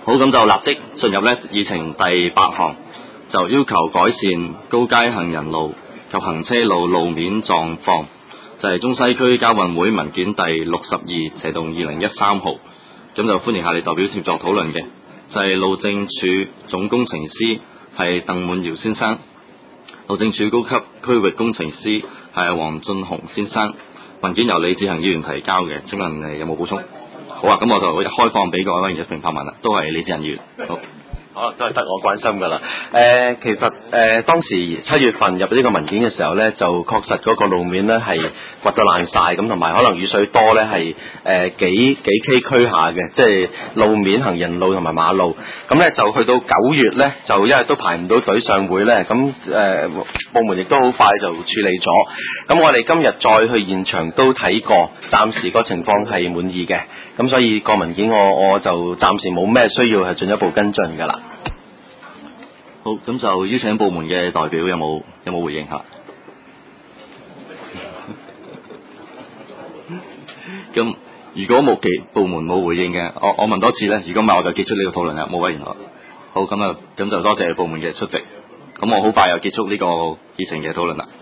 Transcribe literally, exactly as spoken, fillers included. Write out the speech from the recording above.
好，咁就立即進入呢議程第八項，就要求改善高階行人路及行車路路面狀況，就係、是、中西區交運會文件第六十二斜動二零一三號，咁就歡迎下你代表協作討論嘅，就係、是、路政署總工程師係鄧滿堯先生，路政署高級區域工程師係黃俊雄先生。文件由李志恒議員提交嘅，請問誒有冇補充？好啊，咁我就開放俾各位議員一併發問啦，都係李志恒議員。好。 可能都係得我關心㗎啦。誒、呃，其實誒、呃、當時七月份入呢個文件嘅時候咧，就確實嗰個路面咧係掘到爛晒，咁同埋可能雨水多咧係誒幾幾崎嶇下嘅，即係路面行人路同埋馬路。咁咧就去到九月咧，就因為都排唔到隊上會咧，咁誒、呃、部門亦都好快就處理咗。咁我哋今日再去現場都睇過，暫時個情況係滿意嘅。咁所以個文件我我就暫時冇咩需要係進一步跟進㗎啦。 好，咁就邀請部門嘅代表有冇有冇回應下？咁如果冇其部門冇回應嘅，我我問多次咧。如果唔係，我就結束呢個討論啦。冇委員啦。好，咁啊，咁就多謝部門嘅出席。咁我好快又結束呢個議程嘅討論啦。